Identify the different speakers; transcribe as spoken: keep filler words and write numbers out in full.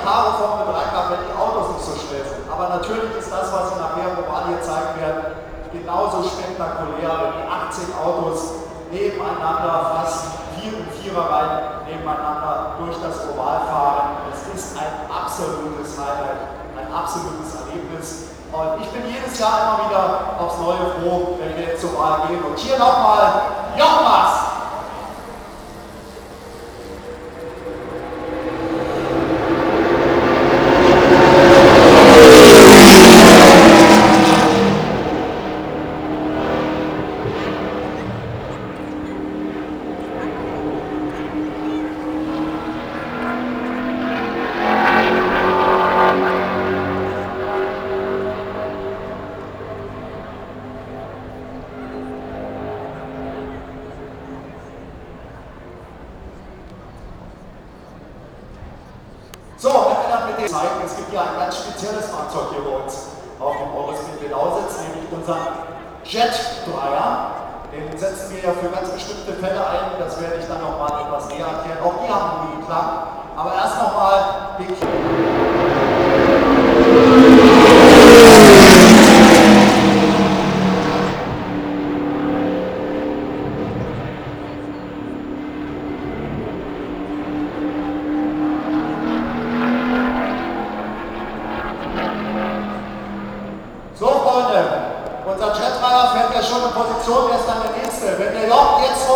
Speaker 1: Dakar Formel drei Cup, wenn die Autos nicht so schnell sind. Aber natürlich ist das, was Sie nachher global hier zeigen werden, genauso spektakulär, wenn die achtzehn Autos nebeneinander, fast vier und vierer Reihen nebeneinander durch das Oval fahren. Es ist ein absolutes Highlight, ein absolutes Erlebnis. Und ich bin jedes Jahr immer wieder aufs Neue froh, wenn wir jetzt zur Wahl gehen. Und hier nochmal Jochen Mass. So, wenn wir dann mit dem zeigen, es gibt ja ein ganz spezielles Fahrzeug hier bei uns auf dem Eurospin Lausitz, nämlich unseren Jet-Dreier. Den setzen wir ja für ganz bestimmte Fälle ein, das werde ich dann nochmal etwas näher erklären. Auch die haben einen Klang, aber erst nochmal den So, Freunde, unser Jet-Dreier fährt ja schon in Position, er ist dann der nächste. Wenn der Joch jetzt